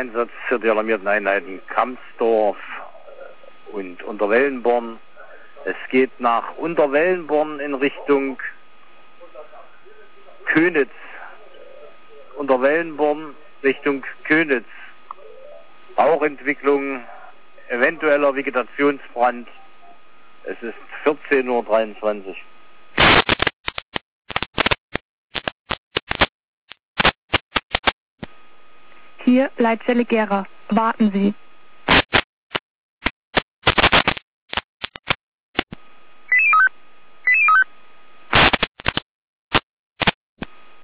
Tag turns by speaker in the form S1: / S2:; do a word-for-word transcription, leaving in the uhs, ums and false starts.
S1: Einsatz für die alarmierten Einheiten Kamsdorf und Unterwellenborn. Es geht nach Unterwellenborn in Richtung Könitz. Unterwellenborn Richtung Könitz. Rauchentwicklung, eventueller Vegetationsbrand. Es ist vierzehn Uhr dreiundzwanzig.
S2: Hier Leitstelle Gera. Warten Sie.